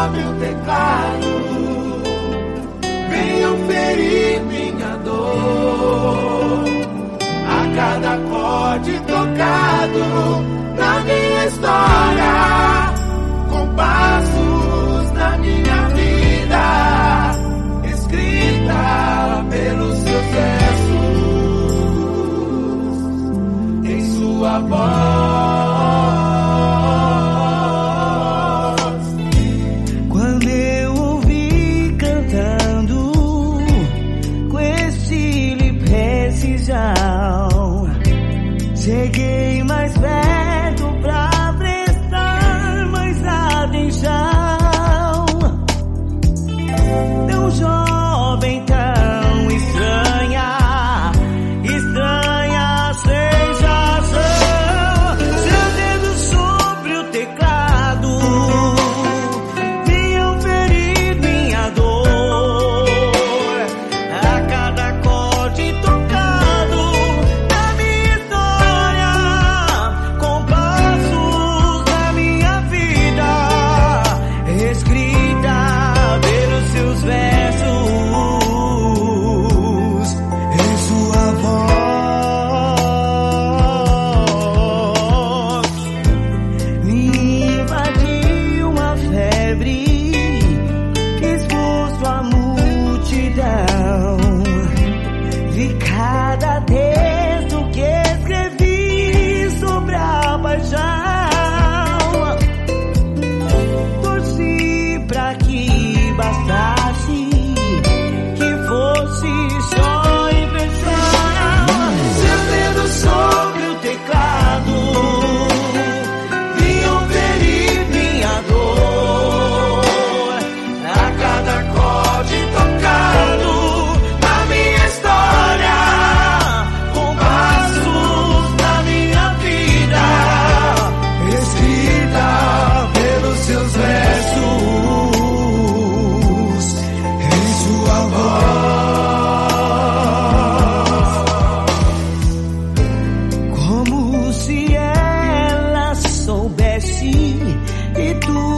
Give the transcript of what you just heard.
sobre o teclado, venham ferir minha dor. A cada acorde tocado na minha história, compassos na minha vida, escrita pelos seus versos, em sua voz. Quando eu ouvi cantando com estilo e precisão, cheguei mais perto pra prestar mais atenção. Tão jovem, tão estranha, estranha sensação. Seu dedo sobre o teclado, vinham ferir minha dor. A cada acorde tocado na minha história, compassos da minha vida, escrita pelos seus versos, em sua voz. Me invadiu uma febre, exposto à multidão. Vi cada texto que escrevi sobre a paixão. Torci pra que bastasse, que fosse só impressão. Seu dedo sobre o teclado, vinham ferir minha dor. A cada acorde tocado na minha história, compassos da minha vida, escrita pelos seus versos, em sua voz. Como se ela soubesse de tudo